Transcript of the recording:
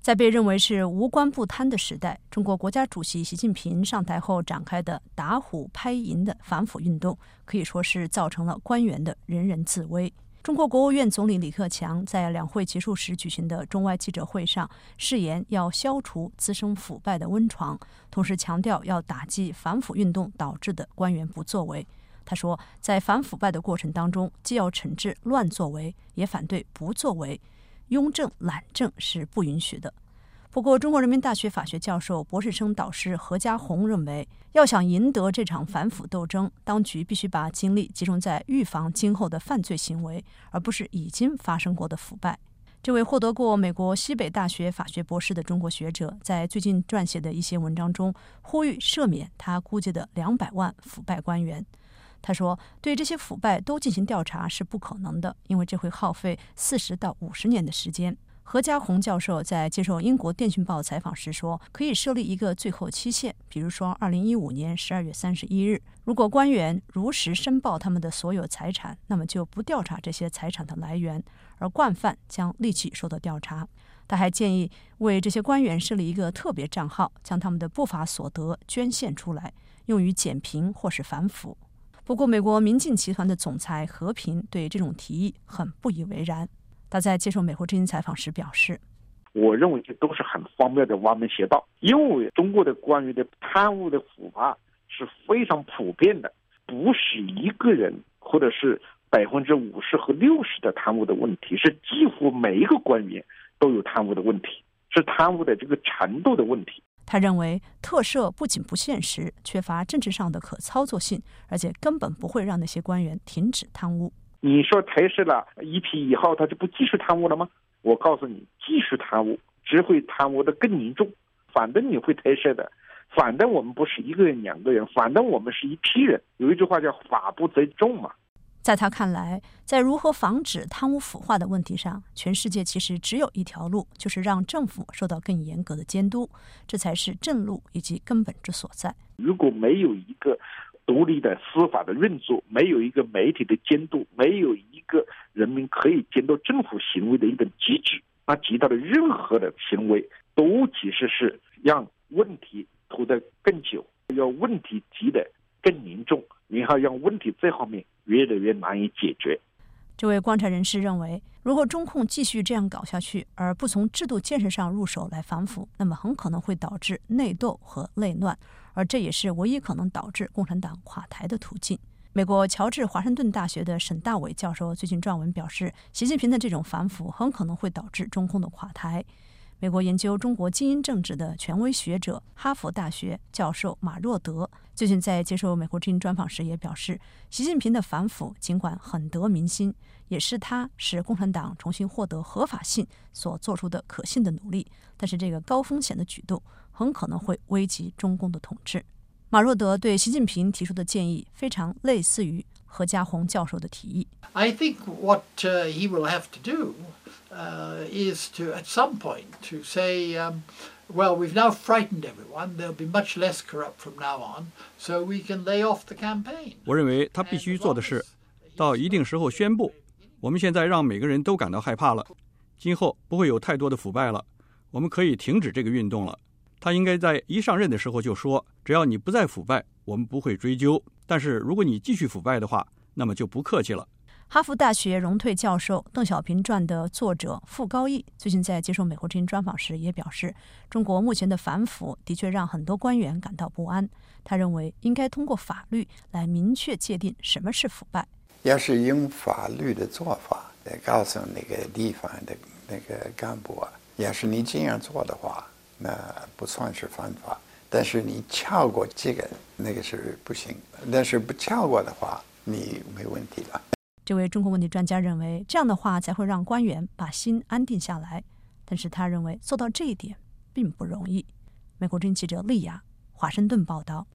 在被认为是无官不贪的时代，中国国家主席习近平上台后展开的打虎拍蝇的反腐运动，可以说是造成了官员的人人自危。中国国务院总理李克强在两会结束时举行的中外记者会上誓言要消除滋生腐败的温床，同时强调要打击反腐运动导致的官员不作为。他说，在反腐败的过程当中，既要惩治乱作为，也反对不作为，庸政懒政是不允许的。不过，中国人民大学法学教授、博士生导师何家红认为，要想赢得这场反腐斗争，当局必须把精力集中在预防今后的犯罪行为，而不是已经发生过的腐败。这位获得过美国西北大学法学博士的中国学者，在最近撰写的一些文章中，呼吁赦免他估计的200万腐败官员。他说，对这些腐败都进行调查是不可能的，因为这会耗费40到50年的时间。何家红教授在接受英国电讯报采访时说，可以设立一个最后期限，比如说2015年12月31日，如果官员如实申报他们的所有财产，那么就不调查这些财产的来源，而惯犯将立即受到调查。他还建议为这些官员设立一个特别账号，将他们的不法所得捐献出来，用于减贫或是反腐。不过，美国民进集团的总裁和平对这种提议很不以为然。他在接受美国之音采访时表示， 我认为这都是很荒谬的歪门邪道，因为中国的官员的贪污的腐败是非常普遍的，不是一个人或者是50%和60%的贪污的问题，是几乎每一个官员都有贪污的问题，是贪污的这个程度的问题。 他认为特赦不仅不现实，缺乏政治上的可操作性，而且根本不会让那些官员停止贪污。 你说特赦了一批以后，他就不继续贪污了吗？我告诉你，继续贪污只会贪污的更严重。反正你会特赦的，反正我们不是一个人2个人，反正我们是一批人。有一句话叫法不责众嘛。 在他看来，在如何防止贪污腐化的问题上，全世界其实只有一条路，就是让政府受到更严格的监督，这才是正路以及根本之所在。 如果没有一个独立的司法的运作，没有一个媒体的监督，没有一个人民可以监督政府行为的一个机制，那其他的任何的行为都其实是让问题拖得更久，让问题积得更严重，然后让问题在后面越来越难以解决。 这位观察人士认为，如果中共继续这样搞下去，而不从制度建设上入手来反腐，那么很可能会导致内斗和内乱，而这也是唯一可能导致共产党垮台的途径。美国乔治华盛顿大学的沈大伟教授最近撰文表示，习近平的这种反腐很可能会导致中共的垮台。美国研究中国精英政治的权威学者、哈佛大学教授马若德最近在接受美国之音专访时也表示，习近平的反腐尽管很得民心，也是他使共产党重新获得合法性所做出的可信的努力，但是这个高风险的举动很可能会危及中共的统治。马若德对习近平提出的建议非常类似于何家红教授的提议。 I think what he will have to do is to, at some point, to say, well, we've now frightened everyone. There'll be much less corrupt from now on, so we can lay off the campaign. 我认为他必须做的是，到一定时候宣布，我们现在让每个人都感到害怕了，今后不会有太多的腐败了，我们可以停止这个运动了。他应该在一上任的时候就说，只要你不再腐败，我们不会追究，但是如果你继续腐败的话，那么就不客气了。 哈佛大学荣退教授邓小平传的作者傅高义最近在接受美国之音专访时也表示，中国目前的反腐的确让很多官员感到不安。他认为应该通过法律来明确界定什么是腐败。 要是用法律的做法来告诉那个地方的那个干部啊，要是你这样做的话，那不算是犯法，但是你跳过这个那个是不行，但是不跳过的话你没问题了。 这位中国问题专家认为，这样的话才会让官员把心安定下来，但是他认为做到这一点并不容易。美国之音记者丽亚华盛顿报道。